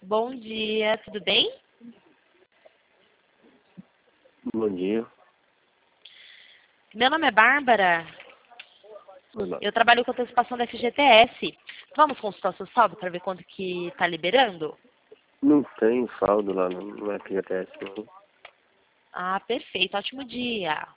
Bom dia, tudo bem? Bom dia. Meu nome é Bárbara. Olá. Eu trabalho com antecipação da FGTS. Vamos consultar o seu saldo para ver quanto que está liberando? Não tem saldo lá no FGTS, não. Ah, perfeito. Ótimo dia.